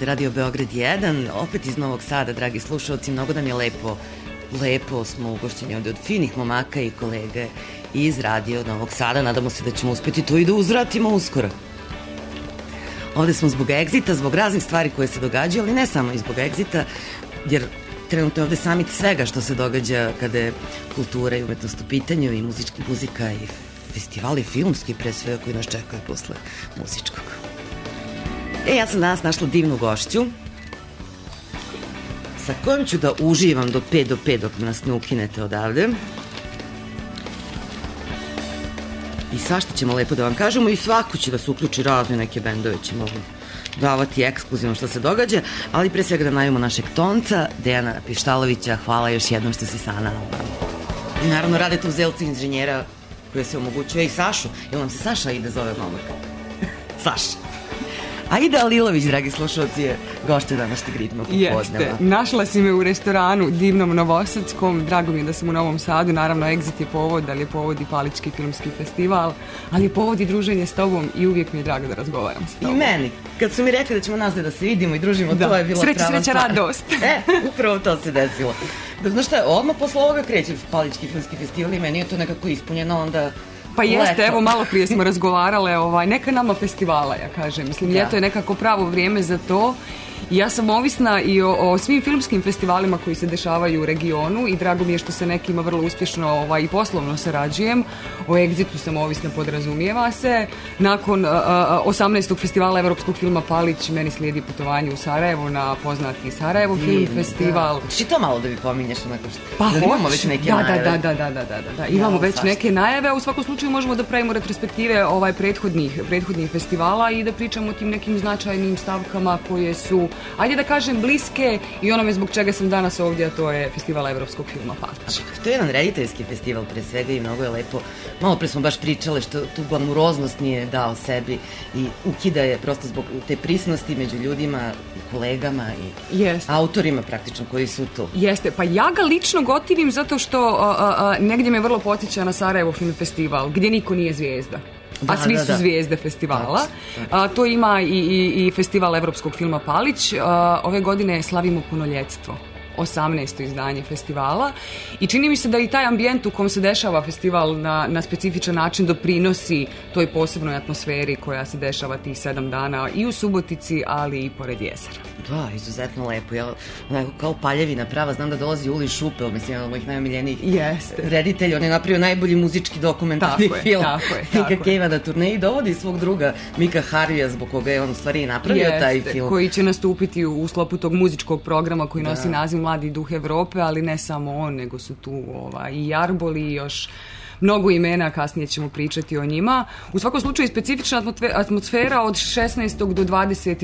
Slušate Radio Beograd 1, opet iz Novog Sada, dragi slušalci, mnogo nam je lepo smo ugošćeni ovde od finih momaka i kolege iz Radio Novog Sada. Nadamo se da ćemo uspeti to i da uzvratimo uskoro. Ovde smo zbog Exita, zbog raznih stvari koje se događaju, ali ne samo i zbog Exita, jer trenutno je ovde samit svega što se događa kada je kultura i umetnost u pitanju i muzika i festivali filmski pre svega koji nas čekaju posle muzičkog. Ja sam danas našla divnu gošću sa kojom ću da uživam do 5 dok nas ne ukinete odavde. I svašta ćemo lepo da vam kažemo i svako će da se uključi, razne neke bendove će mogu davati ekskluzivno što se događa, ali pre svega da najavimo našeg tonca, Dejana Pištalovića. Hvala još jednom što si sa nama. I naravno Radeta Uzelca, inženjera koja se omogućuje, i Sašu. Jel nam se Saša ide zove momak? Saša. Aida Alilović, dragi slušalci, je gošća današnjeg Ritma popodneva. Jeste, našla si me u restoranu divnom Novosadskom, drago mi je da sam u Novom Sadu, naravno Exit je povod, ali je povod i Palički filmski festival, ali je povod i druženje s tobom i uvijek mi je drago da razgovaram s tobom. I meni, kad su mi rekli da ćemo nas da se vidimo i družimo, to je bilo prava sreća, radost. Upravo to se desilo. Znaš šta, odmah posle ovoga kreće Palički filmski festival i meni je to nekako ispunjeno, onda... Pa jeste, evo malo prije smo razgovarale, neka nama festivala, ja kažem. Mislim, ljeto je nekako pravo vrijeme za to. I ja sam ovisna i o svim filmskim festivalima koji se dešavaju u regionu i drago mi je što se nekima vrlo uspješno i poslovno sarađujem. O Exitu sam ovisna, podrazumijeva se. Nakon 18. festivala evropskog filma Palić meni slijedi putovanje u Sarajevo na poznati Sarajevo film festival. Či to malo da mi pominješ onako što? Pa imamo već neke najave. Da. Imamo već neke najave, a u svakom slučaju možemo da pravimo retrospektive prethodnih festivala i da pričamo o tim nekim značajnim stavkama koje su, ajde da kažem, bliske i onome zbog čega sam danas ovdje, a to je festival evropskog filma Palić. To je jedan rediteljski festival pre svega i mnogo je lepo. Malo pre smo baš pričale što tu glamuroznost nije dao sebi i ukida je prosto zbog te prisnosti među ljudima i kolegama i autorima praktično koji su tu. Jeste, pa ja ga lično gotivim zato što negdje me vrlo podsjeća na Sarajevo film festival, gdje niko nije zvijezda. A svi su zvijezde festivala. To ima i festival evropskog filma Palić. Ove godine slavimo punoljetstvo, 18. izdanje festivala i čini mi se da i taj ambijent u kom se dešava festival na specifičan način doprinosi toj posebnoj atmosferi koja se dešava tih 7 dana i u Subotici, ali i pored jezera. Da, izuzetno lepo. Ja, kao paljevina prava, znam da dolazi Uli Šupel, mislim, jedan od mojih najomiljenijih reditelja. On je napravio najbolji muzički dokumentarni film Mika Cavea na turneji, dovodi svog druga Mika Harvija, zbog koga je on u stvari napravio taj film. Koji će nastupiti u sklopu tog muzičkog programa koji nosi naziv Mladi duh Evrope, ali ne samo on, nego su tu i Jarboli i još mnogo imena, kasnije ćemo pričati o njima. U svakom slučaju specifična atmosfera od 16. do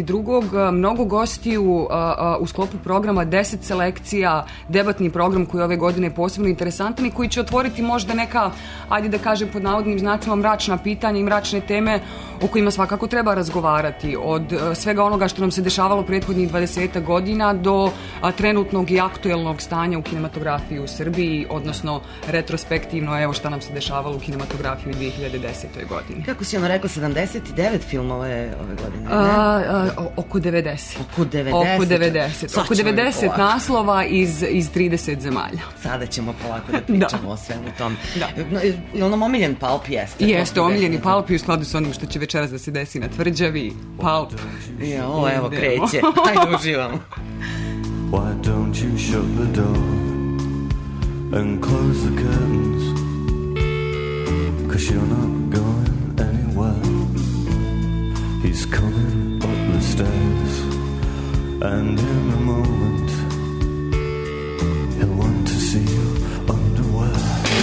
22. Mnogo gostiju u sklopu programa, 10 selekcija, debatni program koji ove godine je posebno interesantan i koji će otvoriti možda neka, ajde da kažem pod navodnim znacima, mračna pitanja i mračne teme o kojima svakako treba razgovarati. Od svega onoga što nam se dešavalo prethodnih 20 godina do trenutnog i aktuelnog stanja u kinematografiji u Srbiji, odnosno retrospektivno, evo šta nam se dešavalo u kinematografiji u 2010. godini. Kako si ono rekao, 79 filmova je ove godine, Oko 90. Oko 90. Oko 90 naslova iz 30 zemalja. Sada ćemo polako da pričamo o svemu tom. Je ono omiljen Palp jeste? Jeste, omiljeni Palp i u skladu s onim što će večeras da se desi na Tvrđavi. Palp. Evo kreće. Hajde uživamo. Why don't you shut the door and close the curtains? 'Cause you're not going anywhere. He's coming up the stairs, and in a moment he'll want to see you underwear.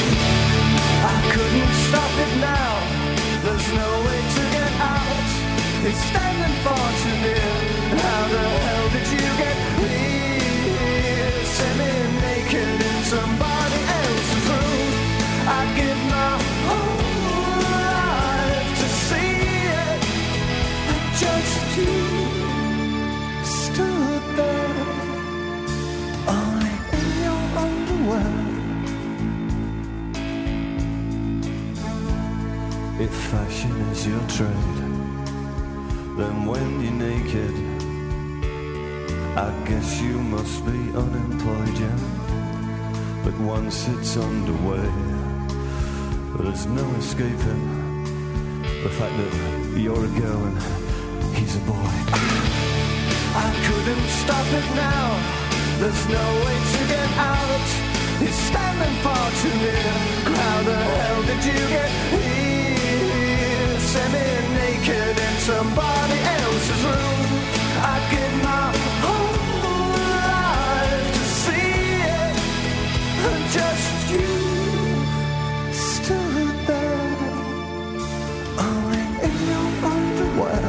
I couldn't stop it now. There's no way to get out. It's standing far too near. How the hell did you get here? Semi-naked in somebody else's room. I'd give my whole life to see it. Just you stood there, only in your underwear. If fashion is your trade, then when you're naked, I guess you must be unemployed, yeah. But once it's underway, there's no escaping the fact that you're a girl and he's a boy. I couldn't stop it now. There's no way to get out. He's standing far too near. How the hell did you get here? Semi-naked in somebody else's room. I'd give my whole life to see it. And just you stood there, only in your underwear.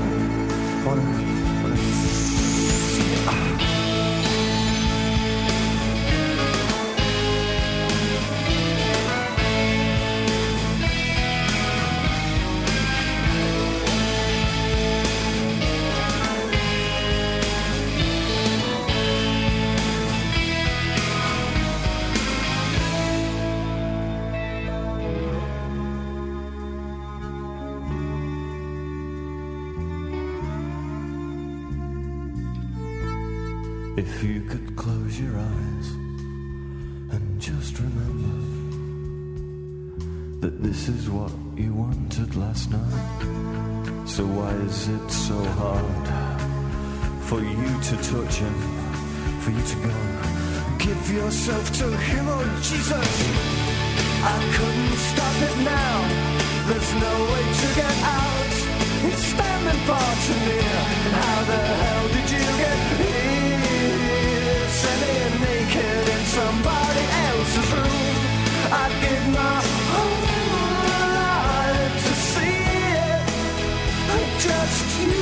If you could close your eyes and just remember that this is what you wanted last night. So why is it so hard for you to touch him, for you to go? Give yourself to him, oh Jesus. I couldn't stop it now. There's no way to get out. It's standing far too near. How the hell did you get here? Semi-naked in somebody else's room. I'd give my whole life to see it. Just you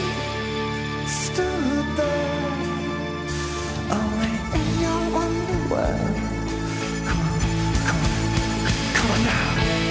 stood there, only in your underwear. Come on, come on, come on now.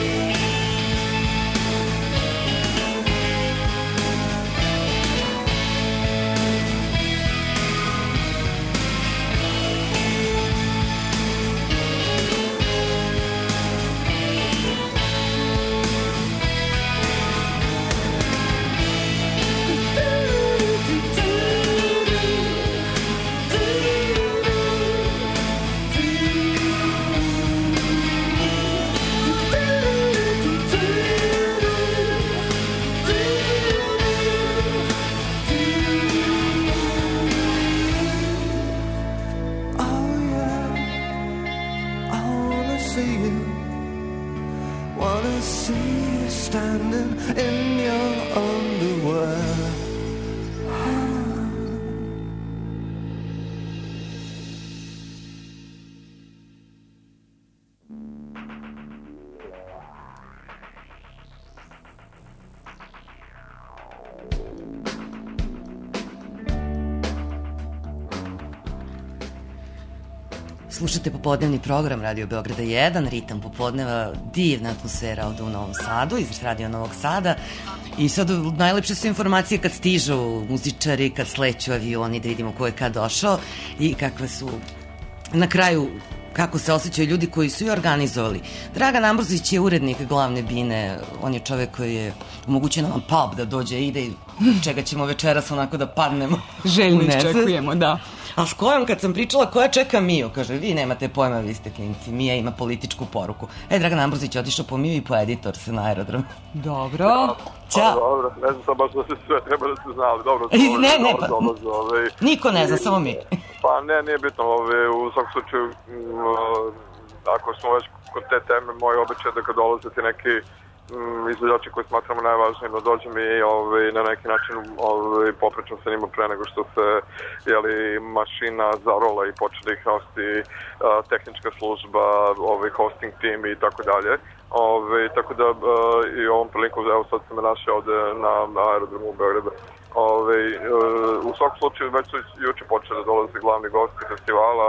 Slušate popodnevni program Radio Beograda 1, ritam popodneva, divna atmosfera ovde u Novom Sadu, iz Radio Novog Sada. I sad najlepše su informacije kad stižu muzičari, kad sleću avioni, da vidimo ko je kad došao i kakve su na kraju, kako se osjećaju ljudi koji su i organizovali. Dragan Ambrozić je urednik Glavne bine, on je čovek koji je omogućio nam pub da dođe i ide, čega ćemo večeras onako da padnemo. Željno iščekujemo, da. A s kojom kad sam pričala koja čeka Miju, kaže, vi nemate pojma, vi ste klinci, Mija ima političku poruku. Dragan Ambrozić je otišao po Miju i po editor se na aerodrom. Dobro. Ćao. Dobro, ne znam sam baš da se sve treba da se znali. Dobro, ne, pa niko ne zna, samo mi. Pa ne, nije bitno, u svakom slučaju, ako smo već kod te teme, moj običaj da kad dolaze ti neki izvođači koji smatramo najvažnijim da dođem i na neki način popričam sa njima pre nego što se mašina zarola i počne da ih nosi tehnička služba, hosting team i tako dalje. Tako da i ovom priliku, evo sad sam me našao ovde na aerodromu u Beogradu. U svakom slučaju već su juče počeli da dolaze glavni gosti festivala,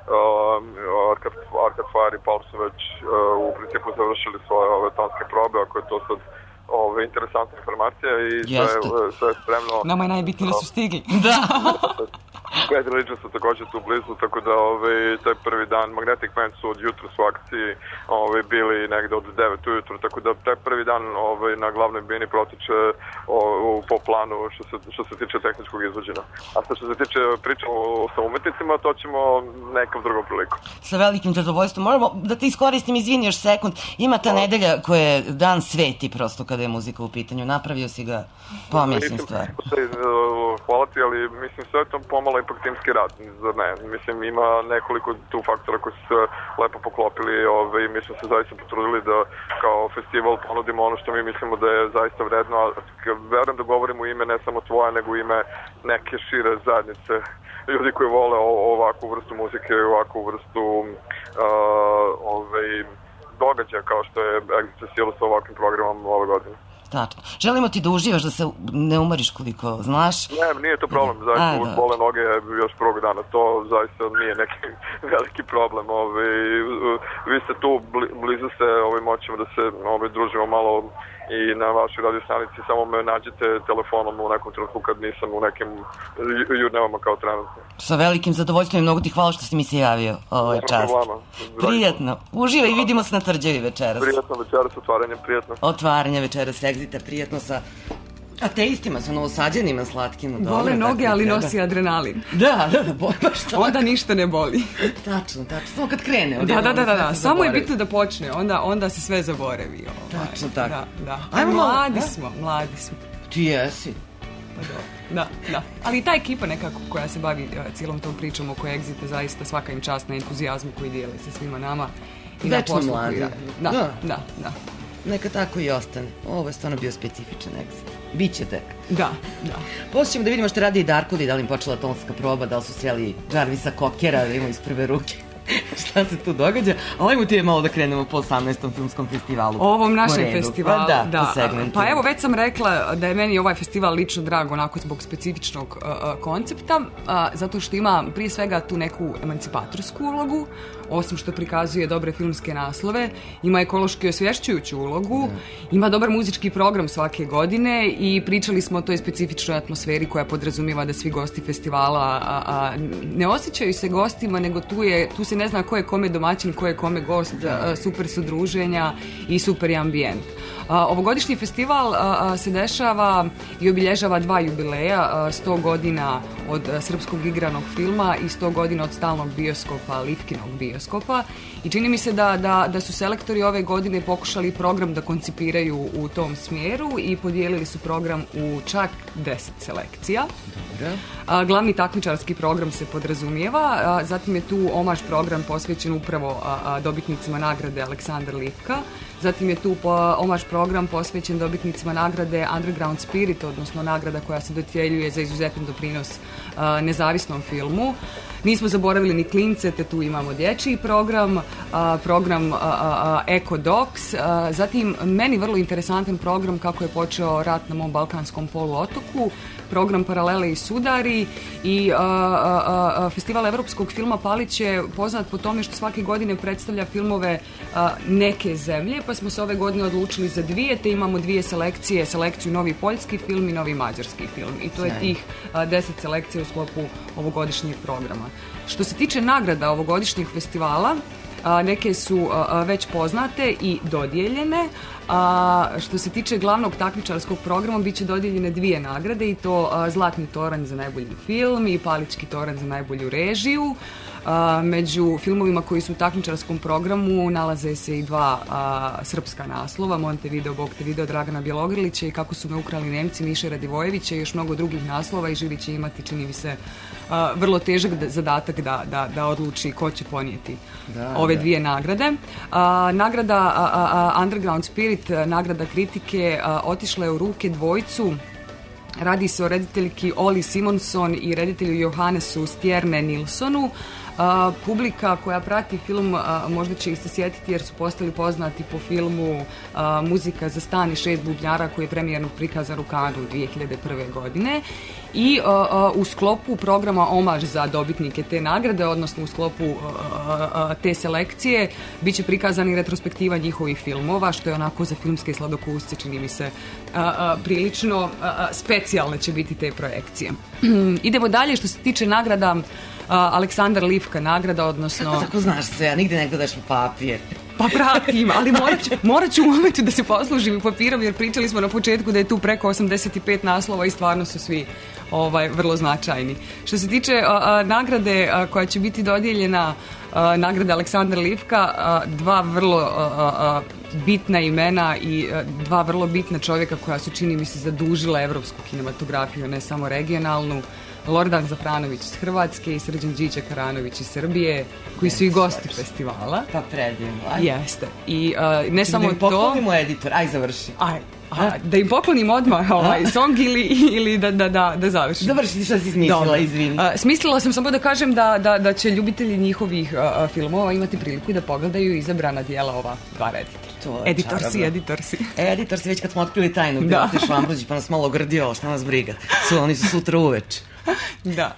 Arkad Fire i Paul su već u principu završili svoje tonske probe, ako je to sad interesantna informacija i sve je spremno. Nama je najbitnije da su stigli. Da. Bad Religion su također tu blizu, tako da taj prvi dan Magnetic Man su od jutra su akciji bili negde od 9 ujutru, tako da taj prvi dan na glavnoj bini protiče po planu što se tiče tehničkog izvođenja. A što se tiče priča sa umetnicima, to ćemo nekom drugom priliku. Sa velikim zadovoljstvom. Moramo da te iskoristim, izvini još sekund. Ima ta nedelja koja je dan sveti prosto kada je muzika u pitanju. Napravio si ga pomislim stvar. Hvala ti, ali mislim sve je to pomalo ipak timski rad, zar ne? Mislim, ima nekoliko tu faktora koji su se lepo poklopili i mi smo se zaista potrudili da kao festival ponudimo ono što mi mislimo da je zaista vredno, a verujem da govorim u ime ne samo tvoje, nego u ime neke šire zajednice ljudi koji vole ovakvu vrstu muzike i ovakvu vrstu događaja kao što je Exit Festival sa ovakvim programom ove godine. Tačno. Želimo ti da uživaš, da se ne umoriš koliko znaš. Ne, nije to problem, zaista bole noge još prvog dana, to zaista nije neki veliki problem. Vi ste tu, blizu ste, moćemo da se družimo malo i na vašoj radio stanici, samo me nađete telefonom u nekom trenutku kad nisam u nekim jurnevama kao trenutno. Sa velikim zadovoljstvom i mnogo ti hvala što si mi se javio. Ovo je čast. Prijetno. Uživaj i vidimo se na Tvrđavi večeras. Prijetno večeras, otvaranje, prijetno. Otvaranje večeras Exita, prijetno sa ateistima, sa novosađenima slatkim. Bole noge, ali nosi adrenalin. Da, baš to. Onda ništa ne boli. Tačno. Samo kad krene. Da. Samo je bitno da počne, onda se sve zaboravi. Tačno tako. Da. Mladi smo. Ti jesi. Da. Ali i ta ekipa nekako koja se bavi cijelom tom pričom oko Exita, zaista svaka im čast na entuzijazmu koji dijele sa svima nama. Večno mladi. Da. Neka tako i ostane. Ovo je stvarno bio specifičan Exit. Biće tek. Da. Poslije ćemo da vidimo što radi i Darkuli, da li im počela tonska proba, da li su sjeli Jarvisa Kokera, da imamo iz prve ruke šta se tu događa. A ajmo ti je malo da krenemo po 18. filmskom festivalu. Ovom našem festivalu. Po segmentu. Pa evo, već sam rekla da je meni ovaj festival lično drag onako zbog specifičnog koncepta, zato što ima prije svega tu neku emancipatorsku ulogu, osim što prikazuje dobre filmske naslove, ima ekološki osvješćujuću ulogu, ima dobar muzički program svake godine i pričali smo o toj specifičnoj atmosferi koja podrazumijeva da svi gosti festivala ne osjećaju se gostima, nego tu se ne zna ko je kome domaćin, ko je kome gost, super su druženja i super je ambijent. Ovogodišnji festival se dešava i obilježava 2 jubileja, 100 godina od srpskog igranog filma i 100 godina od stalnog bioskopa, Livkinog bioskopa, i čini mi se da su selektori ove godine pokušali program da koncipiraju u tom smjeru i podijelili su program u čak 10 selekcija. Glavni takmičarski program se podrazumijeva, zatim je tu omaž program posvećen upravo dobitnicima nagrade Aleksandar Livka. Zatim je tu omaž program posvećen dobitnicima nagrade Underground Spirit, odnosno nagrada koja se dodjeljuje za izuzetan doprinos nezavisnom filmu. Nismo zaboravili ni klince, te tu imamo dječji program Eco Docs, zatim meni vrlo interesantan program kako je počeo rat na mom balkanskom poluotoku, program Paralele i sudari i festival evropskog filma Palić je poznat po tome što svake godine predstavlja filmove neke zemlje, pa smo se ove godine odlučili za 2, te imamo 2 selekcije, selekciju novi poljski film i novi mađarski film, i to je tih 10 selekcija u sklopu ovogodišnjeg programa. Što se tiče nagrada ovogodišnjeg festivala, neke su već poznate i dodijeljene. Što se tiče glavnog takmičarskog programa, bit će dodijeljene 2 nagrade, i to Zlatni toranj za najbolji film i Palički toranj za najbolju režiju. Među filmovima koji su u takmičarskom programu nalaze se i 2 srpska naslova, Montevideo, Bog te video Dragana Bjelogrlića i Kako su me ukrali Nemci Miše Radivojevića i još mnogo drugih naslova, i živi će imati, čini mi se, vrlo težak zadatak da odluči ko će ponijeti ove 2 nagrade. Nagrada Underground Spirit, nagrada kritike, otišla je u ruke dvojcu. Radi se o rediteljki Oli Simonson i reditelju Johannesu Stjerne Nilsonu. Publika koja prati film možda će ih se sjetiti jer su postali poznati po filmu Muzika za stan i 6 bubnjara koji je premijerno prikazan u Kanu 2001. godine. I u sklopu programa Omaž za dobitnike te nagrade, odnosno u sklopu te selekcije, bit će prikazani retrospektiva njihovih filmova, što je onako za filmske sladokusce, čini mi se, prilično specijalne će biti te projekcije. Idemo dalje, što se tiče nagrada, Aleksandar Livka nagrada, odnosno... Kako tako znaš sve, a nigde ne gledaš u papir? Pa pratim, ali morat ću u momentu da se poslužim papirom, jer pričali smo na početku da je tu preko 85 naslova i stvarno su svi vrlo značajni. Što se tiče nagrade koja će biti dodijeljena, nagrade Aleksandar Livka, dva vrlo bitna imena i dva vrlo bitna čovjeka koja su, čini mi se, zadužila evropsku kinematografiju, ne samo regionalnu. Lordan Zafranović iz Hrvatske i Srđan Đića-Karanović iz Srbije, koji su i gosti festivala. Pa predivno. Jeste. I ne samo to... Da im poklonimo editor, aj završi. Da im poklonim odmah song ili da završim. Završi, šta si smislila, izvini. Smislila sam samo da kažem da će ljubitelji njihovih filmova imati priliku da pogledaju izabrana dijela ova dva reditelja. Editorsi. Editorsi, već kad smo otkrili tajnu, bilo ti Švambrođi pa nas malo grdio, šta nas briga. Oni su sutra uveč. Da.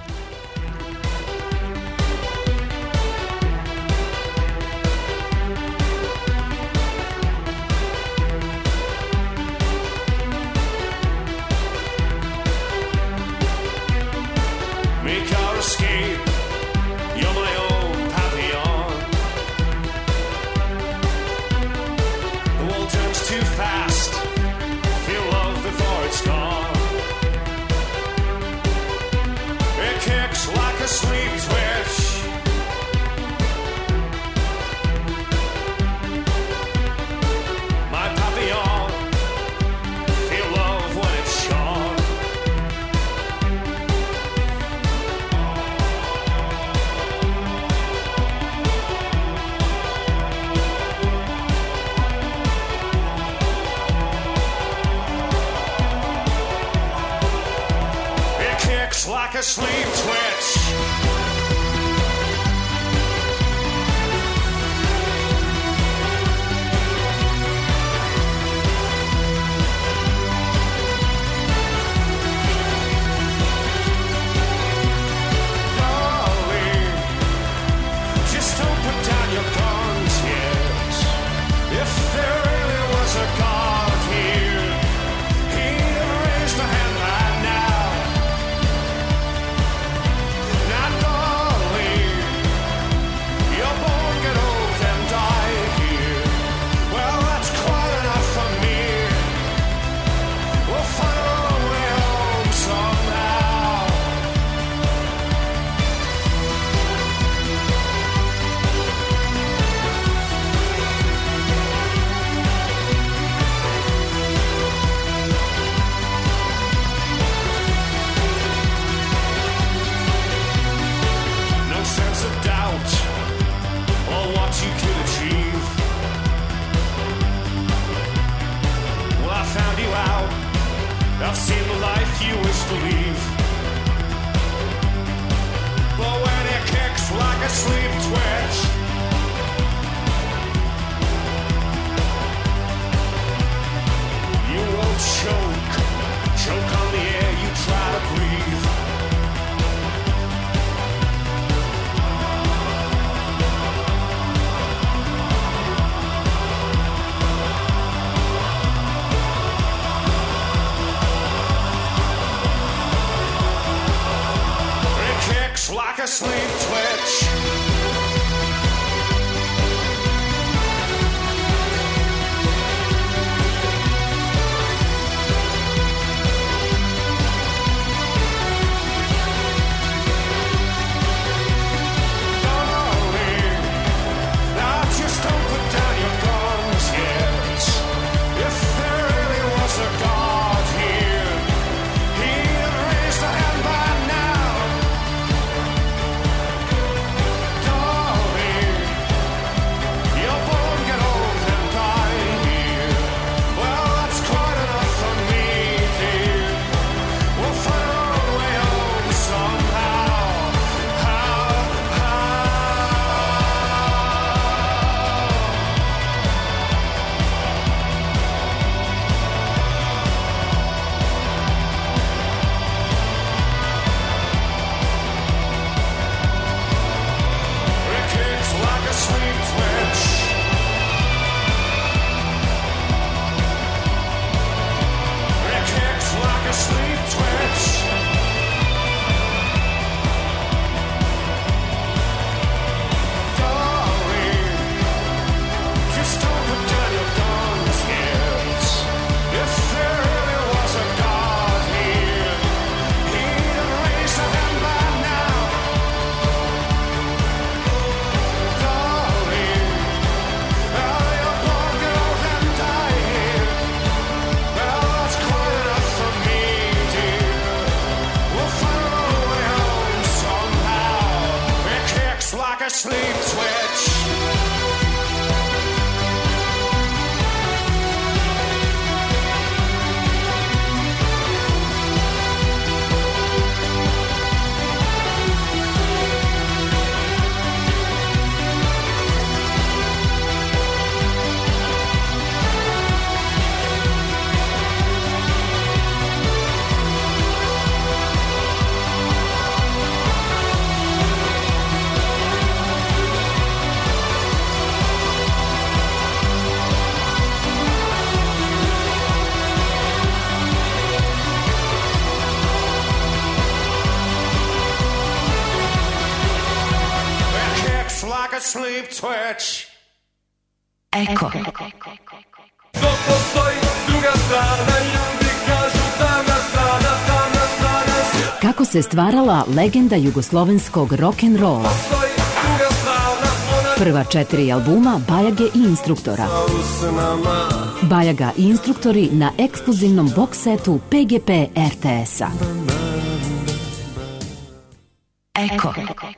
Like a sleep twitch. Darling, just don't put down your guns yet. If there really was a God here, he'd have raised a hand by now. Now, darling, you're born, get old, and die here. Well, that's quite enough for me. We'll find our way home somehow. No sense of doubt or what you could achieve. Well, I found you out. I've seen the life you wish to leave. But when it kicks like a sleep twitch, you will choke on the air you try to breathe. It kicks like a sleep twitch. Darling, now just don't put down your guns yet. If there really was a God here, he'd have raised a hand by now. kicks like a sleep twitch. Like a sleep twitch. Eko. Dok postoji druga strana, ljudi kažu tamna strana, tamna strana. Kako se stvarala legenda jugoslovenskog rock'n'rolla? Postoji druga strana, ona Prva 4 albuma Bajage i Instruktora. usnama. Bajaga i Instruktori na ekskluzivnom box setu PGP RTS-a. Eko.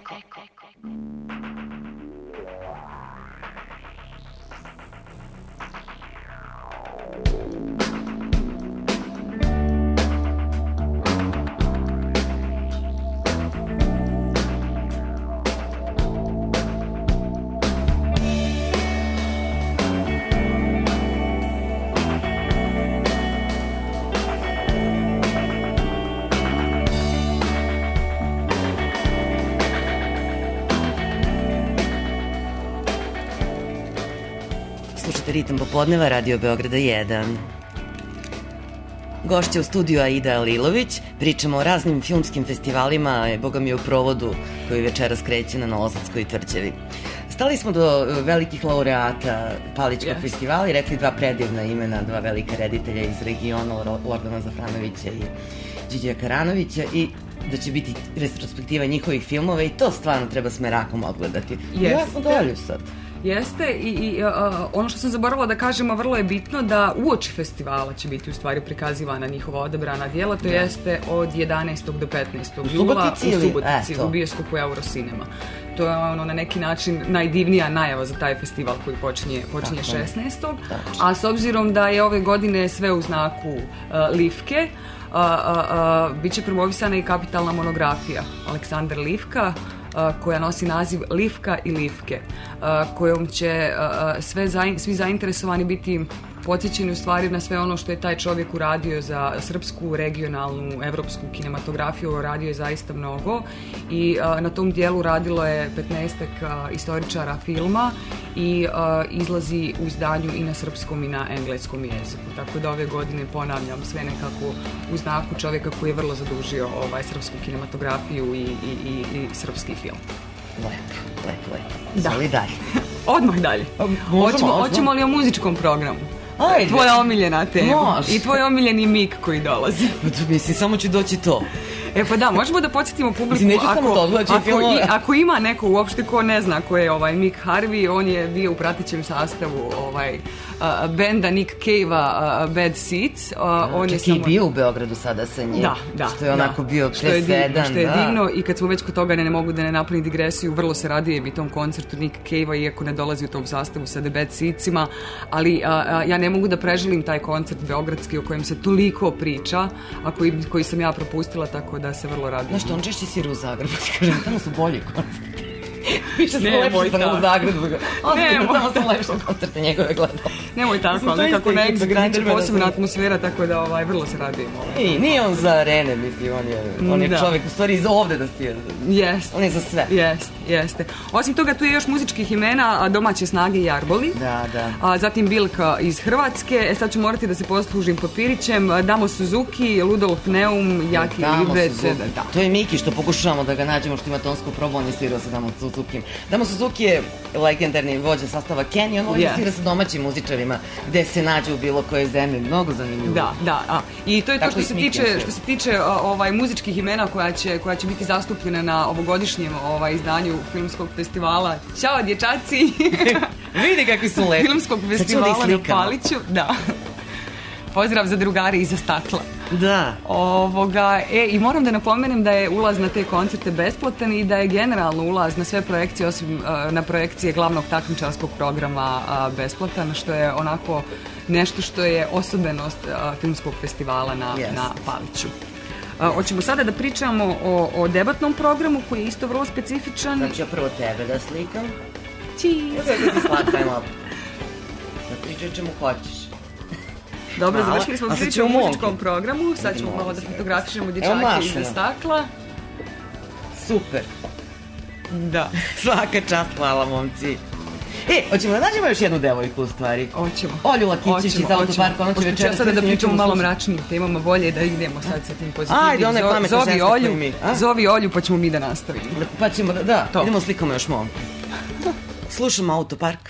Slušate Ritam popodneva, Radio Beograda 1. Gošća u studiju Aida Alilović. Pričamo o raznim filmskim festivalima, boga mi u provodu koji večeras kreće na Novosadskoj tvrđavi. Stali smo do velikih laureata Palićkog festivala i rekli dva predivna imena, dva velika reditelja iz regiona, Lordana Zafranovića i Điđija Karanovića, i da će biti retrospektiva njihovih filmova i to stvarno treba s merakom odgledati. Ja sam dolju sad. Jeste, i ono što sam zaboravila da kažemo, vrlo je bitno da uoči festivala će biti u stvari prikazivana njihova odabrana dijela, to jeste od 11. do 15. jula u Subotici, u bioskopu Eurocinema. To je ono na neki način najdivnija najava za taj festival koji počinje 16. A s obzirom da je ove godine sve u znaku Livke, biće promovisana i kapitalna monografija Aleksandar Livka, koja nosi naziv Livka i Livke, kojom će svi zainteresovani biti podsjećeni u stvari na sve ono što je taj čovjek uradio za srpsku, regionalnu, evropsku kinematografiju. Radio je zaista mnogo i na tom dijelu radilo je 15 istoričara filma i izlazi u izdanju i na srpskom i na engleskom jeziku. Tako da ove godine ponavljam sve nekako u znaku čovjeka koji je vrlo zadužio srpsku kinematografiju i srpski film. Lepo. Da. Zali dalje. Odmah dalje. Hoćemo li o muzičkom programu? Ajde. Tvoja omiljena tema. Može. I tvoj omiljeni mik koji dolazi. Mislim, samo ću doći to. E pa da, možemo da podsjetimo publiku, Mislim, neću samo to odgledati filmove. Ako ima neko uopšte ko ne zna ko je Mick Harvey, on je bio u pratećem sastavu benda Nick Cave-a Bad Seeds. On Čak je i bio u Beogradu sada sa njim. Da. Što je onako bio presedan. Što je divno, i kad smo već kod toga ne mogu da ne napravim digresiju, vrlo se radujem i tom koncertu Nick Cave-a, iako ne dolazi u tom sastavu sa The Bad Seedsima, ali ja ne mogu da preželim taj koncert beogradski o kojem se toliko priča, a koji sam ja propustila, tako da se vrlo radujem. Znaš što, on češće svira u Zagrebu, ti kažem, tamo su bolji koncerti. Više sam Nemoj lepša tako. u Zagrebu. Tamo sam lepša koncerte njegove gledala. Nemoj tako, ali nekako na Exit biće posebna atmosfera, tako da vrlo se radujem. Nije on za arene, mislim, on je čovjek u stvari iz ovde da svira. Jeste. On je za sve. Jeste. Osim toga, tu je još muzičkih imena, domaće snage i Arboli. Da. Zatim Bilka iz Hrvatske. Sad ću morati da se poslužim papirićem. Damo Suzuki, Ludolf Neum, Jaki Libec. To je Miki što pokušavamo da ga nađemo, što ima tonsku probu, on je svirao sa Damo Suzuki. Damo Suzuki je legendarni vođa sastava Kenny, on ovdje svira sa domaćim muzičarima, gde se nađe u bilo kojoj zemlji. Mnogo zanimljivo. Da. I to je to što se tiče muzičkih imena koja će biti zastupljena na ovogodišnjem izdanju filmskog festivala. Ćao, dječaci! Vidi kakvi su lepi. Filmskog festivala na Paliću. Da. Pozdrav za drugari iza stakla. Da. I moram da napomenem da je ulaz na te koncerte besplatan i da je generalno ulaz na sve projekcije, osim na projekcije glavnog takmičarskog programa besplatan, što je onako nešto što je osobenost filmskog festivala na Paliću. Hoćemo sada da pričamo o debatnom programu koji je isto vrlo specifičan. Sad ću ja prvo tebe da slikam. Slatkajmo. Da pričat ćemo hoćeš. Dobro, završili smo priču o muzičkom programu. Sad ćemo malo da fotografišemo dječake iza stakla. Super. Da. Svaka čast, hvala momci. Hoćemo da nađemo još jednu devojku u stvari. Hoćemo. Olju Lakićić iz Autoparka, ona će večeras... Sada da pričamo malo mračnim temama, bolje da idemo sad sa tim pozitivnim. Ajde, ona je pametna ženska koju mi. Zovi Olju pa ćemo mi da nastavimo. Pa ćemo da, idemo slikamo još momku. Slušamo Autopark.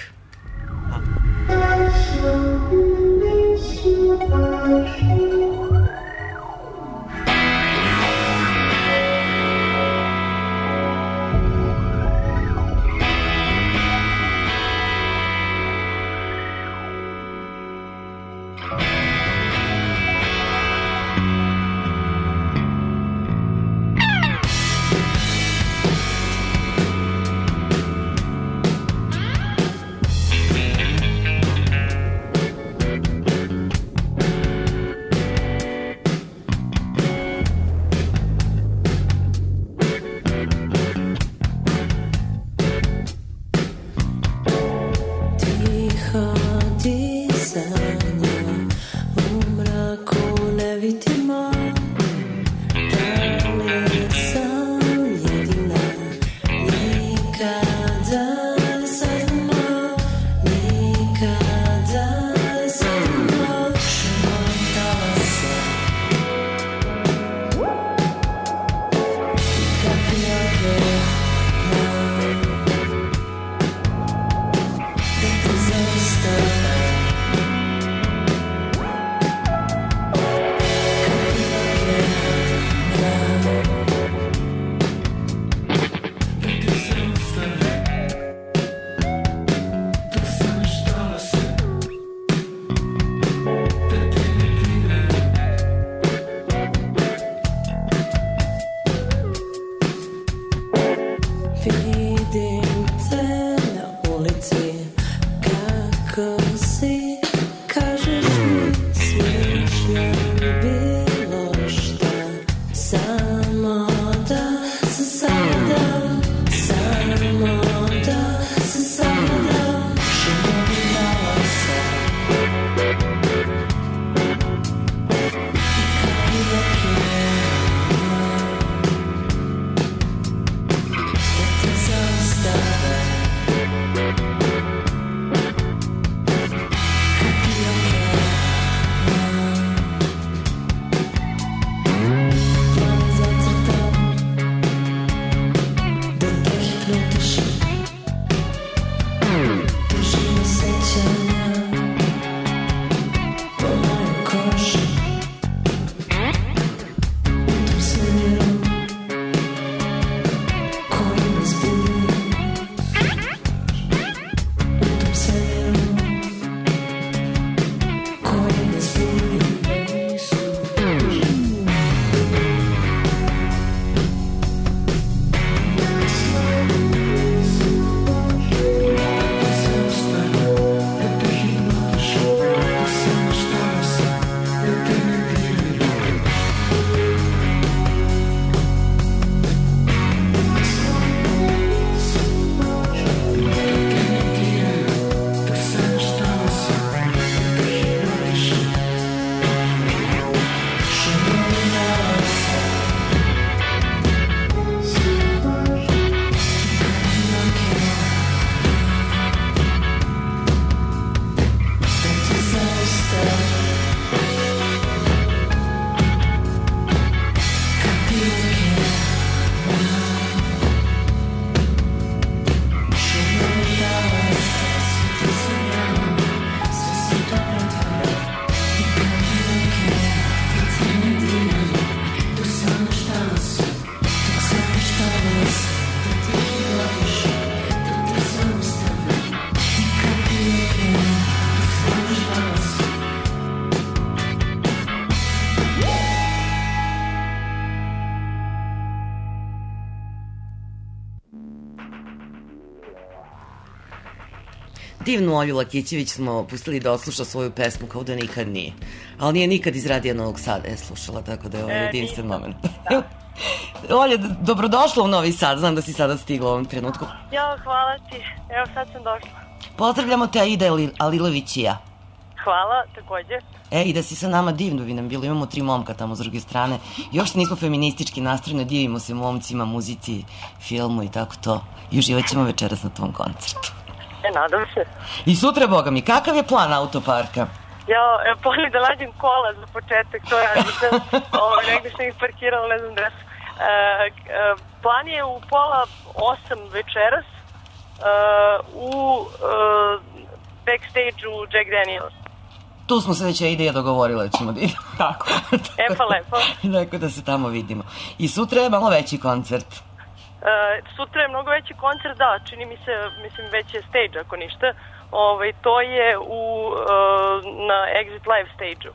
Divnu Olju Lakićević smo pustili da osluša svoju pesmu kao da nikad nije. Ali nije nikad iz Radija Novog Sada je slušala, tako da je ovo jedinstven moment. Olja, dobrodošla u Novi Sad, znam da si sada stigla u ovom trenutku. Jo, hvala ti, evo sad sam došla. Pozdravljamo te Aida Alilović i ja. Hvala, takođe. I da si sa nama divno bi nam bilo, imamo 3 momka tamo s druge strane. Još se nismo feministički nastrojene, divimo se momcima, muzici, filmu i tako to. I uživat ćemo večeras na tvom koncertu. Nadam se. I sutra, boga mi, kakav je plan autoparka? Ja, polim da lađem kola za početak, to ja nisam, negde sam ih parkirala, ne znam gde su. Plan je u 7:30 večeras u backstage-u Jack Daniels. Tu smo se već ideja dogovorila, ćemo da idemo. Tako. Pa lepo. Tako da se tamo vidimo. I sutra je malo veći koncert. Sutra je mnogo veći koncert, da, čini mi se, mislim, već je stage, ako ništa. To je na Exit Live stage-u.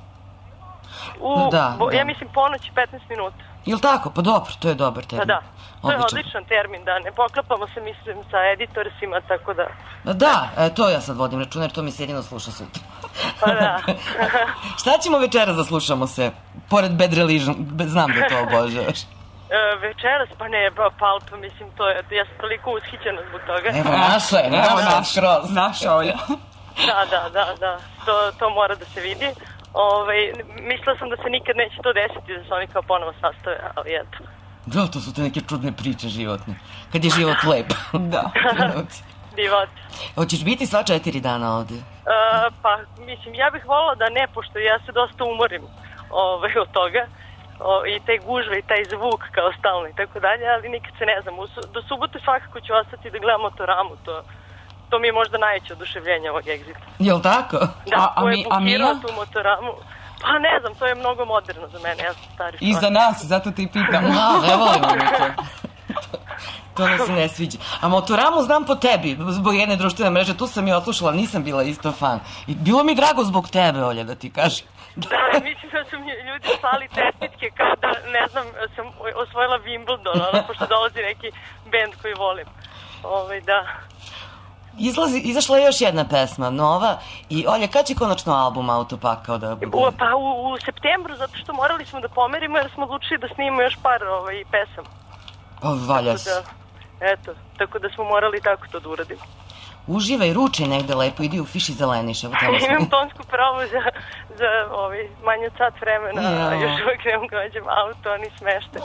Ja mislim ponoć 15 minuta. Jel' tako? Pa dobro, to je dobar termin. Da, to je odličan termin, da, ne poklapamo se, mislim, sa editorsima, tako da... Da, to ja sad vodim računa, jer to mi se jedino sluša sutra. Pa da. Šta ćemo večeras da slušamo se? Pored Bad Religion, znam da to obožavaš. Večeras, pa ne, Palpa, mislim, to je, ja sam toliko ushićena zbog toga. Evo, naša je, skroz. Naša Olja. Da, to mora da se vidi. Mislila sam da se nikad neće to desiti, da se oni kao ponovo sastave, ali eto. Da, to su te neke čudne priče životne. Kad je život lep. Da. Divot. Hoćeš biti sva 4 dana ovde? Pa, mislim, ja bih volila da ne, pošto ja se dosta umorim od toga. I te gužve i taj zvuk kao stalno i tako dalje, ali nikad se ne znam. Do subote svakako ću ostati da gledam Motoramu, to mi je možda najveće oduševljenje ovog Exita. Jel' tako? Da, ko je bukirao tu Motoramu? Pa ne znam, to je mnogo moderno za mene, ja sam stari čovjek. I za nas, zato te i pitam. Ne volimo mi to. To nam se ne sviđa. A Motoramu znam po tebi, zbog jedne društvene mreže, tu sam je odslušala, nisam bila isto fan. I bilo mi drago zbog tebe, Olja, da ti kažem. Da, mislim da su mi ljudi slali čestitke kao da, ne znam, sam osvojila Wimbledon, pošto dolazi neki bend koji volim. Da. Izašla je još jedna pesma, nova, i Olja, kad će konačno album Autopakao da bude? Pa u septembru, zato što morali smo da pomerimo jer smo odlučili da snimimo još par pesama. Pa valja se. Eto, tako da smo morali tako to da uradimo. Uživaj, ručaj negde lepo, idi u Fiš i zeleniš. Imam tonsku probu za manje od sat vremena, a još uvijek ne mogu gađem auto, oni smešte.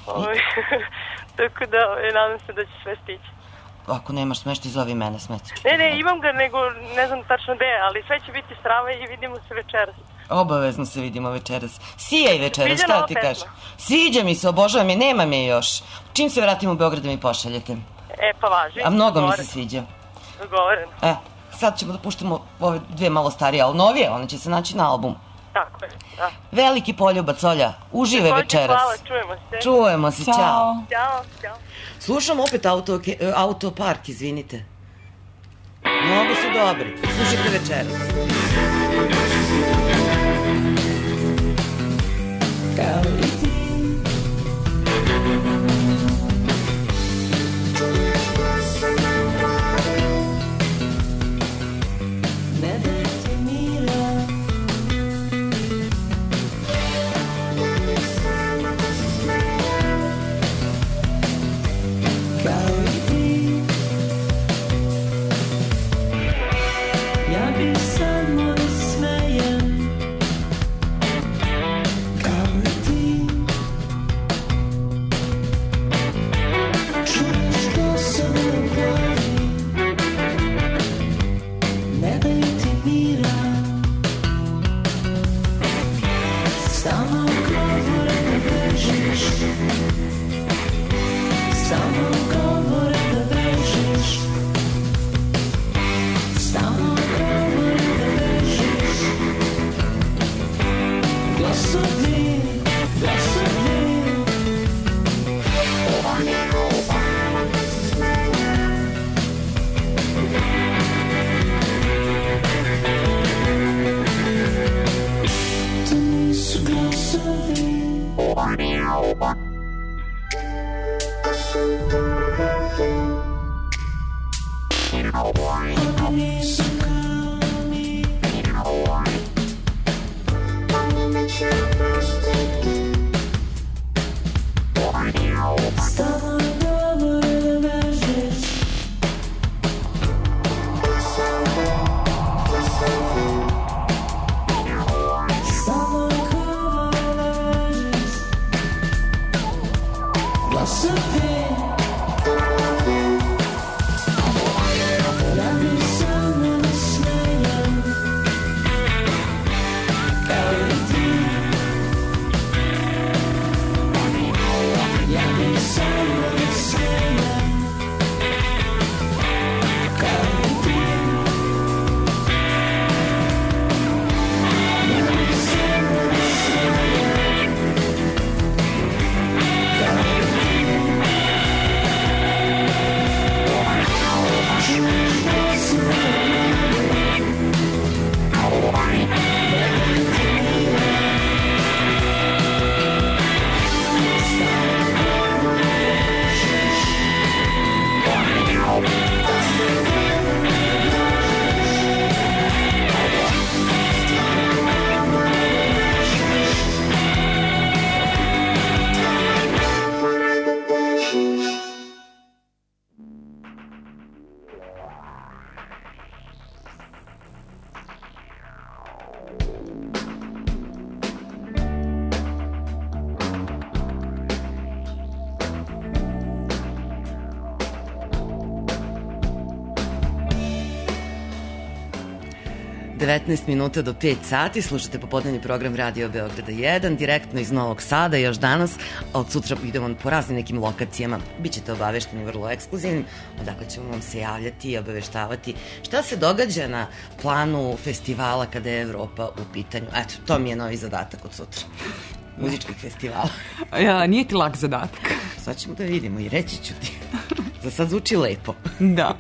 Tako da nadam se da će sve stići. Ako nemaš smešti, zovi mene, smešti. Ne, imam ga, nego ne znam tačno gde, ali sve će biti strava i vidimo se večeras. Obavezno se vidimo večeras. Sijaj večeras, šta ti kažeš? Sviđa mi se, obožavam je, nema me još. Čim se vratimo u Beograd da mi pošaljete? Pa važi. A mnogo mi se sviđa. Dogovoreno. Sad ćemo da puštamo ove 2 malo starije, ali novije, one će se naći na albumu. Tako je, da. Veliki poljubac, Olja, uživaj večeras. Hvala, čujemo se. Čujemo se, ćao. Ćao. Slušam opet Autopark, izvinite. Mnogo su dobri, slušajte večeras. Kao i ti ne dajte mira, kao i ti ja bih samo da smejem, kao i ti čuješ glasove u glavi, ne daju ti mira, stalno govore da bežiš, stalno govore da bežiš, stalno govore da bežiš, glasovi, glasovi. To nisu glasovi. Oni nisu kao mi. Stalno govore da bežiš. Stalno govore da bežiš. Glasovi. Ja bi samo da smijem kao i ti. Ja bi samo da smijem kao i ti. Ja bi samo da smijem kao i ti. Čuješ glasove minuta do 5 sati, slušate popodnevni program Radio Beograda 1, direktno iz Novog Sada, još danas, a od sutra idemo po raznim nekim lokacijama. Bićete obavešteni vrlo ekskluzivnim, odakle ćemo vam se javljati i obaveštavati šta se događa na planu festivala kada je Evropa u pitanju. Eto, to mi je novi zadatak od sutra. Muzičkih festivala. Ja, nije ti lak zadatak. Sad ćemo da vidimo i reći ću ti. Za sad zvuči lepo. Da.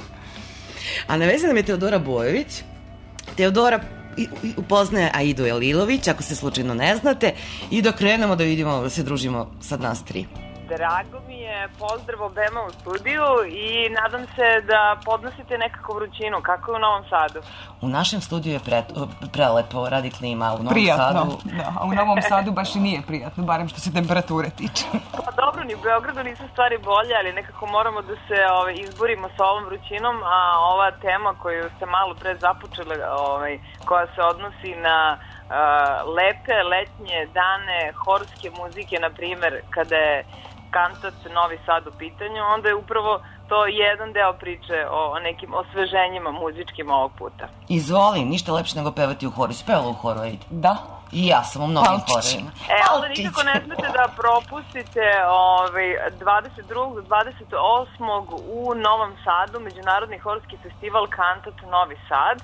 A na vezi nam je Teodora Bojović. Teodora upoznaje Aidu Elilović, ako se slučajno ne znate, i da krenemo da vidimo, da se družimo sad nas tri. Drago mi je, pozdrav obema u studiju i nadam se da podnosite nekako vrućinu, kako je u Novom Sadu. U našem studiju je prelepo, radi klima, u Novom prijatno, Sadu... da, a u Novom Sadu baš i nije prijatno, barem što se temperature tiče. Pa dobro, ni u Beogradu nisu stvari bolje, ali nekako moramo da se izborimo sa ovom vrućinom, a ova tema koju ste malo pre započeli, koja se odnosi na lepe letnje dane horske muzike, na primer, kada je kantat Novi Sad u pitanju, onda je upravo to jedan deo priče o nekim osveženjima muzičkim ovog puta. Izvoli, ništa lepše nego pevati u horu. Spela u horu, Aida? Da. I ja sam u mnogim horovima. Onda nikako ne smete da propustite 22. do 28. u Novom Sadu Međunarodni horski festival Kantat Novi Sad.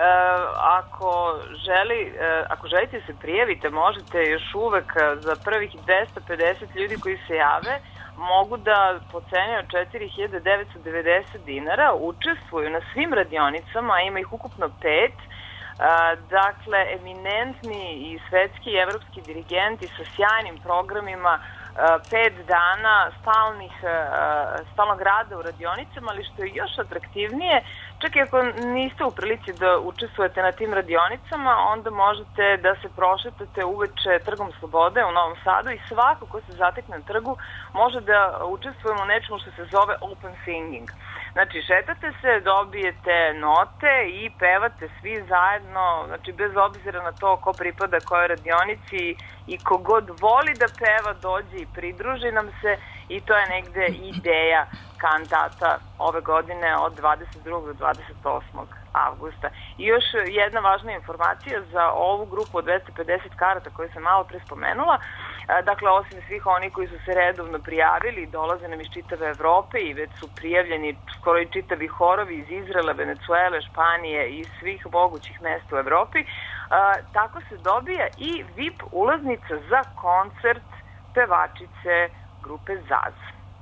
Ako želite da se prijavite, možete još uvek za prvih 250 ljudi koji se jave, mogu da po ceni od 4.990 dinara učestvuju na svim radionicama, a ima ih ukupno 5. Dakle, eminentni i svetski i evropski dirigenti sa sjajnim programima, 5 dana stalnog rada u radionicama, ali što je još atraktivnije, čak i ako niste u prilici da učestvujete na tim radionicama, onda možete da se prošetate uveče Trgom Slobode u Novom Sadu i svako ko se zatekne na trgu može da učestvujemo u nečemu što se zove open singing. Znači, šetate se, dobijete note i pevate svi zajedno, znači bez obzira na to ko pripada kojoj radionici i kogod voli da peva, dođe i pridruži nam se i to je negde ideja kantata ove godine od 22. do 28. avgusta. I još jedna važna informacija za ovu grupu od 250 karata koju sam malo pre spomenula. Dakle, osim svih oni koji su se redovno prijavili, dolaze nam iz čitave Evrope i već su prijavljeni skoro i čitavi horovi iz Izraela, Venecuele, Španije i svih mogućih mesta u Evropi. Tako se dobija i VIP ulaznica za koncert pevačice grupe Zaz.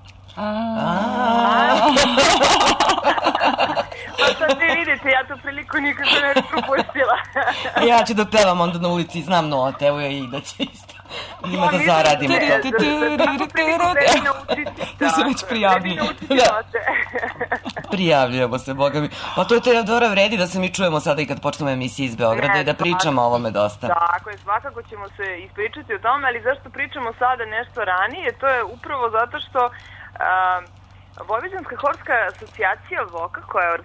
Pa sad vi vidite, ja tu priliku nikako ne propustila. Ja ću da pevam onda na ulici, znam note, evo je i da će isto. Ima da zaradimo to. Takvu priliku ne naučiti. Da se već prijavili. Prijavljujemo se, boga mi. Pa to je Teodora, vredi da se mi čujemo sada i kad počnemo emisiju iz Beograda i da pričamo o ovome dosta. Tako je, svakako ćemo se ispričati o tome, ali zašto pričamo sada nešto ranije? To je upravo zato što Vojvođanska horska asocijacija VOCA, koja je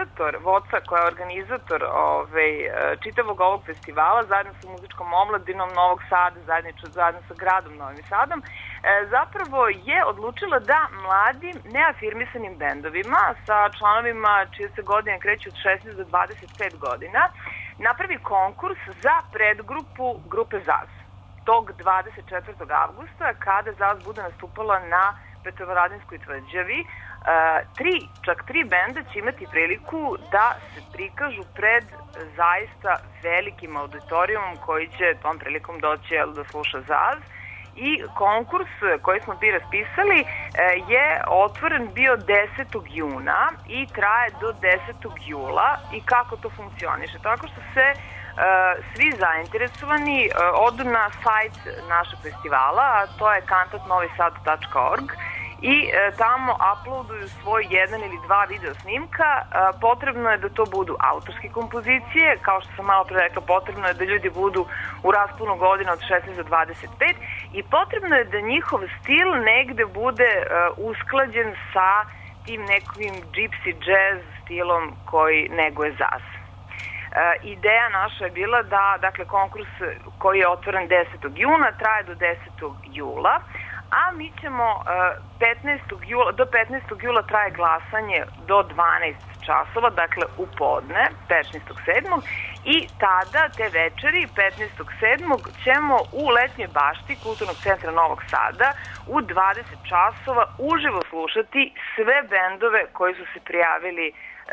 organizator čitavog ovog festivala, zajedno sa muzičkom omladinom Novog Sada, zajedno sa gradom Novim Sadom, zapravo je odlučila da mladim neafirmisanim bendovima sa članovima čije se godine kreću od 16 do 25 godina napravi konkurs za predgrupu grupe ZAZ. Tog 24. avgusta, kada ZAZ bude nastupala na Petrovaradinskoj tvrđavi, čak tri benda će imati priliku da se prikažu pred zaista velikim auditorijumom koji će tom prilikom doći da sluša ZAZ. I konkurs koji smo bi raspisali je otvoren bio 10. juna i traje do 10. jula. I kako to funkcioniše? Tako što se svi zainteresovani odu na sajt našeg festivala, a to je kantatnovisad.org, i tamo uploaduju svoj jedan ili dva video snimka. Potrebno je da to budu autorske kompozicije, kao što sam malo pre rekla, potrebno je da ljudi budu u rasponu godina od 16 do 25 i potrebno je da njihov stil negde bude usklađen sa tim nekim gypsy jazz stilom koji neguje ZAZ. Ideja naša je bila da, dakle, konkurs koji je otvoren 10. juna traje do 10. jula, a mi ćemo do 15. jula traje glasanje do 12 časova, dakle u podne, 15.7. I tada, te večeri, 15.7. ćemo u letnjoj bašti Kulturnog centra Novog Sada u 20 časova uživo slušati sve bendove koji su se prijavili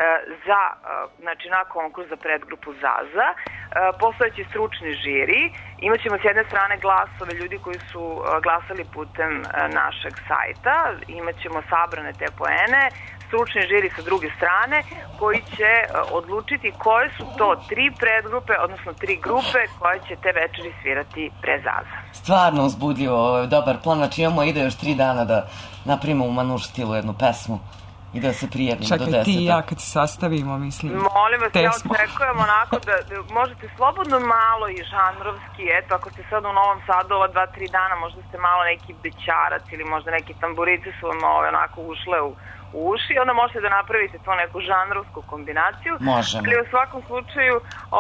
na konkurs za predgrupu ZAZ-a. Postojeći stručni žiri. Imaćemo s jedne strane glasove ljudi koji su glasali putem našeg sajta. Imaćemo sabrane te poene. Stručni žiri sa druge strane koji će odlučiti koje su to tri predgrupe, odnosno tri grupe koje će te večeri svirati pre ZAZ-a. Stvarno uzbudljivo, dobar plan. Znači imamo ide još 3 dana da napravimo u Manuš stilu jednu pesmu i da se prijavimo do 10. Čekaj, ti i ja kad se sastavimo, mislim. Molim vas, ja očekujem onako da možete slobodno malo i žanrovski, eto, ako ste sad u Novom Sadu ova 2-3 dana, možda ste malo neki bećarac ili možda neki tamburice su vam onako ušle u uši, onda možete da napravite to neku žanrovsku kombinaciju. Možemo. Ali u svakom slučaju,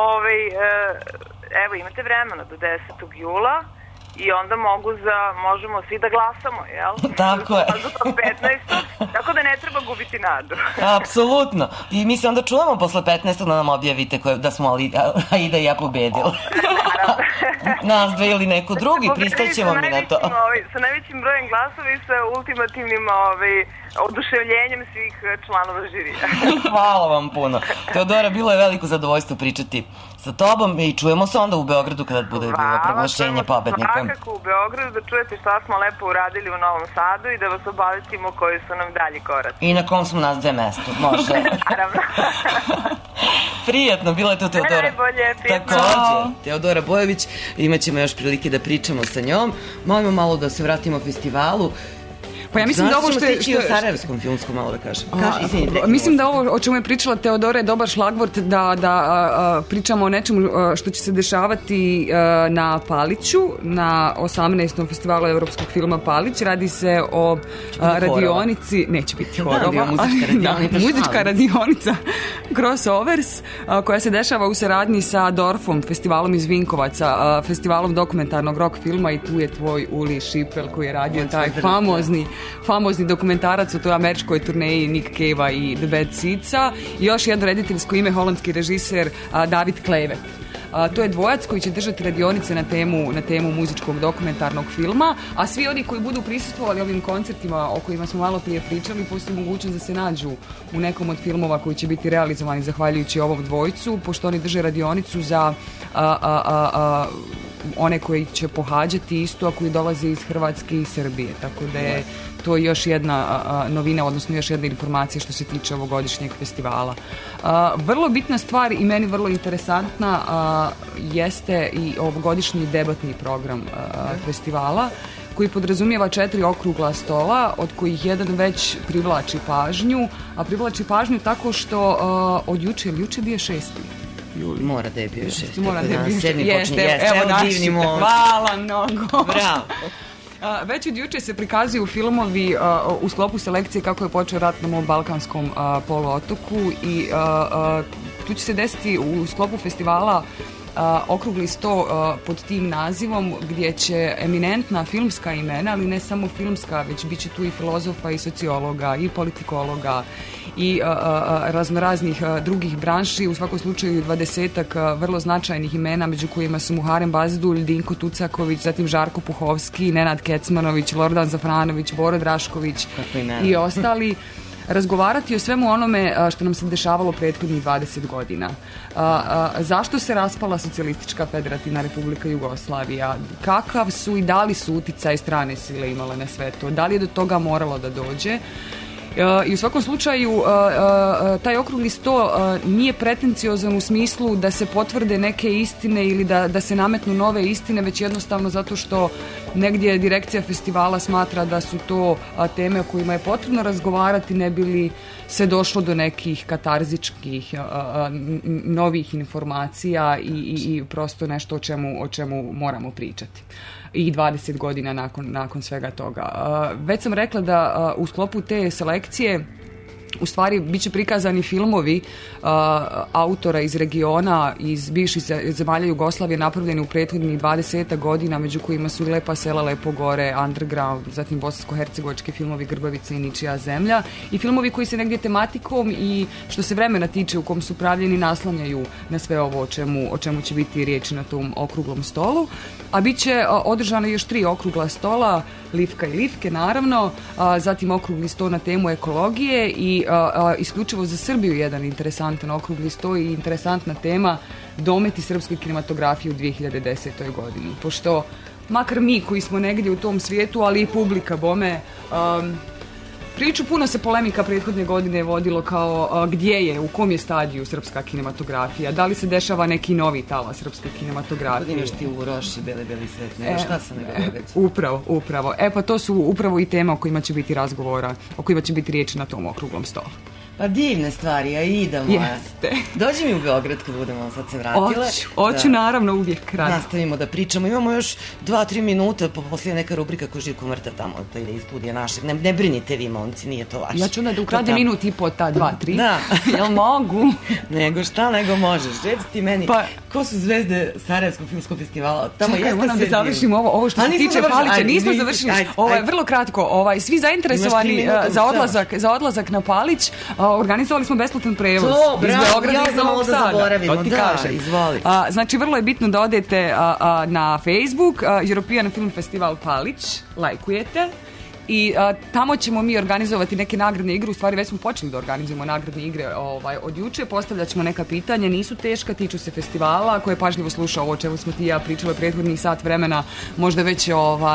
evo, imate vremena do 10. jula, i onda možemo svi da glasamo, jel? Tako je. Do 15. Tako da ne treba gubiti nadu. Apsolutno. I mi se onda čujemo posle 15. da nam objavite da smo Aida i ja pobedili. Nas dve ili neko drugi, pristaćemo mi na to. Sa najvećim brojem glasova i sa ultimativnim oduševljenjem svih članova žirija. Hvala vam puno. Teodora, bilo je veliko zadovoljstvo pričati sa tobom i čujemo se onda u Beogradu kada bude bilo proglašenje pobednika. Svakako u Beogradu da čujete šta smo lepo uradili u Novom Sadu i da vas obavestimo koji su nam dalji koraci. I na kom smo nas dve mesto, može. Naravno. Prijatno, bila je to Teodora. Najbolje, prijatno. Takođe, Teodora Bojović, imat ćemo još prilike da pričamo sa njom. Molimo malo da se vratimo festivalu. Pa ja mislim da ovo što je... Stići o Sarajevskom filmskom, malo da kažem. Mislim da ovo o čemu je pričala Teodora je dobar šlagvort da pričamo o nečemu što će se dešavati na Paliću, na 18. festivalu evropskog filma Palić. Radi se o radionici... Neće biti horova. Muzička radionica Crossovers, koja se dešava u saradnji sa Dorfom, festivalom iz Vinkovaca, festivalom dokumentarnog rock filma, i tu je tvoj Uli Šipel koji je radio taj famozni dokumentarac o toj američkoj turneji Nick Cave-a i The Bad Seeds-a, i još jedno rediteljsko ime, holandski režiser David Klevet. To je dvojac koji će držati radionice na temu muzičkog dokumentarnog filma, a svi oni koji budu prisustvovali ovim koncertima o kojima smo malo prije pričali, postoji mogućnost da se nađu u nekom od filmova koji će biti realizovani zahvaljujući ovom dvojcu, pošto oni drže radionicu za one koji će pohađati isto, a koji dolaze iz Hrvatske i Srbije, tako da je to još jedna novina, odnosno još jedna informacija što se tiče ovogodišnjeg festivala. Vrlo bitna stvar i meni vrlo interesantna jeste i ovogodišnji debatni program festivala, koji podrazumijeva 4 okrugla stola, od kojih jedan već privlači pažnju, a privlači pažnju tako što od juče bio 6. juli. Mora da je bio 6. Mora da je bio 6. Jeste, evo divni moment. Hvala mnogo. Bravo. Već od juče se prikazuju filmovi u sklopu selekcije kako je počeo rat na mom balkanskom poluotoku i tu će se desiti u sklopu festivala okrugli sto pod tim nazivom gdje će eminentna filmska imena, ali ne samo filmska, već bit će tu i filozofa i sociologa i politikologa i raznoraznih drugih branši, u svakom slučaju 20-ak vrlo značajnih imena, među kojima su Muharem Bazdulj, Dinko Tucaković, zatim Žarko Puhovski, Nenad Kecmanović, Lordan Zafranović, Boro Drašković i ostali. Razgovarati o svemu onome što nam se dešavalo prethodnih 20 godina. Zašto se raspala Socijalistička federativna Republika Jugoslavija? Kakav su i da li su uticaj strane sile imale na sve to? Da li je do toga moralo da dođe? I u svakom slučaju taj okrugli sto nije pretenciozan u smislu da se potvrde neke istine ili da se nametnu nove istine, već jednostavno zato što negdje direkcija festivala smatra da su to teme o kojima je potrebno razgovarati, ne bi li se došlo do nekih katarzičkih novih informacija i prosto nešto o čemu moramo pričati. I 20 godina nakon svega toga. Već sam rekla da u sklopu te selekcije u stvari bit će prikazani filmovi autora iz regiona, iz bivših zemalja Jugoslavije, napravljeni u prethodnih 20 godina, među kojima su Lepa sela, Lepo gore, Underground, zatim bosansko-hercegovački filmovi Grbavica i Ničija zemlja, i filmovi koji se negdje tematikom i što se vremena tiče u kom su pravljeni naslanjaju na sve ovo o čemu će biti riječ na tom okruglom stolu. A bit će održano još 3 okrugla stola, Livka i Livke naravno, zatim okrugli sto na temu ekologije i isključivo za Srbiju jedan interesantan okrugli sto i interesantna tema dometi srpske kinematografije u 2010. godini. Pošto makar mi koji smo negdje u tom svijetu, ali i publika bome, prilično puno se polemika prethodne godine vodilo kao gdje je, u kom je stadiju srpska kinematografija, da li se dešava neki novi talas srpske kinematografije. Imaš ti u Roši, beli svet, nego šta se ne događa? Upravo. Pa to su upravo i teme o kojima će biti razgovora, o kojima će biti riječ na tom okruglom stolu. Pa divne stvari, a idemo. Jeste. Dođi mi u Beograd kad budemo sad se vratile. Hoću naravno, uvijek rado. Nastavimo da pričamo. Imamo još 2-3 minuta, poslije neka rubrika ko Živko Mrta tamo, to ide iz studija našeg. Ne brinite vi, momci, nije to vaše. Ja ću onda da ukrade minut i po ta 2-3. Da. Jel mogu? Nego možeš. Reci ti meni, ko su zvezde Sarajevskog filmskog festivala? Tamo čekaj, moram da završim ovo što se tiče Palića. Nismo završili. Vrlo kratko, svi zainteresovani za odlazak na Palić, organizovali smo besplatan prevoz iz Beograda iz Novog Sada. To ti kažem. Izvoli. Znači, vrlo je bitno da odete na Facebook, European Film Festival Palić, lajkujete. I tamo ćemo mi organizovati neke nagradne igre, u stvari već smo počeli da organizujemo nagradne igre od juče, postavljat ćemo neka pitanja, nisu teška, tiču se festivala, ko je pažljivo slušao ovo o čemu smo ti i ja pričali prethodnih sat vremena, možda već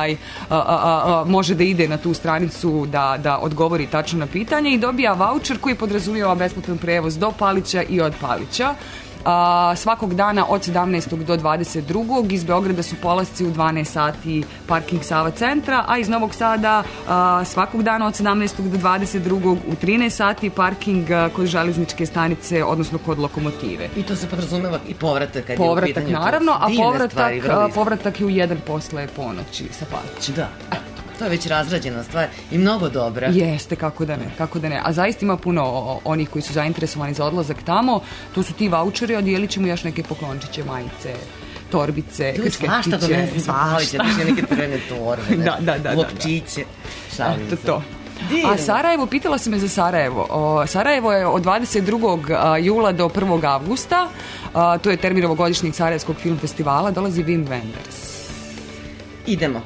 može da ide na tu stranicu da odgovori tačno na pitanje i dobija vaučer koji podrazumijeva besplatan prevoz do Palića i od Palića. Svakog dana od 17. do 22. iz Beograda su polasci u 12 sati parking Sava centra, a iz Novog Sada svakog dana od 17. do 22. u 13 sati parking kod železničke stanice, odnosno kod lokomotive. I to se podrazumeva i povratak kad povratak, je u pitanju. Naravno, a povratak je u 1 posle ponoći sa Palića. Da. To je već razrađena stvar i mnogo dobra. Jeste, kako da ne. A zaista ima puno onih koji su zainteresovani za odlazak tamo. To su ti vaučeri, odijelit ćemo još neke poklončiće, majice, torbice, krčketiće. Svašta donesem sa Palića, neke trvene torbe, lopčiće. Eto to. A Sarajevo, pitala si me za Sarajevo. Sarajevo je od 22. jula do 1. avgusta, to je termin ovogodišnjeg Sarajevskog film festivala, dolazi Wim Wenders. Idemo,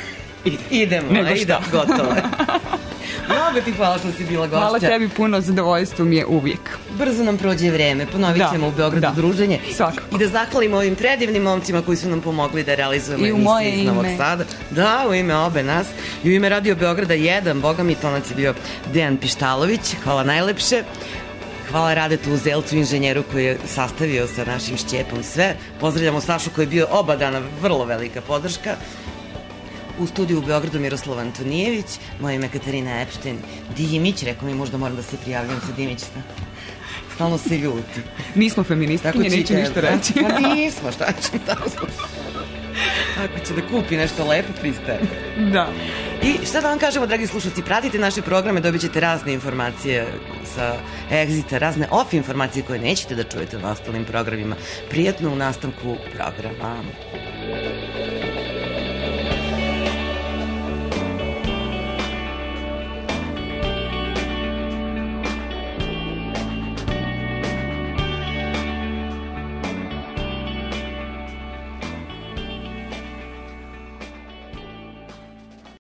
gotovo. Mnogo ti hvala što si bila gošća. Hvala tebi puno, zadovoljstvo mi je uvijek. Brzo nam prođe vreme, ponovit ćemo u Beogradu druženje. Svakako. I da zahvalimo ovim predivnim momcima koji su nam pomogli da realizujemo emisiju iz Novog Sada. Da, u ime obe nas. I u ime Radio Beograda 1, boga mi, tonac je bio Dejan Pištalović. Hvala najlepše. Hvala Radetu Uzelcu, inženjeru koji je sastavio sa našim Šćepom sve. Pozdravljamo Sašu koji je bio oba dana vrlo velika podrška. U studiju u Beogradu Miroslava Antonijević, moje ime Katarina Epšten. Dimić, rekao mi možda moram da se prijavljam sa Dimić. Stalno se ljuti. Nismo feministkinje, neću ništa reći. Pa nismo, šta ćemo tako. Ako će da kupi nešto lepo, pristaje. Da. I šta da vam kažemo, dragi slušalci, pratite naše programe, dobit ćete razne informacije sa Exita, razne off informacije koje nećete da čujete na ostalim programima. Prijatno u nastavku programa.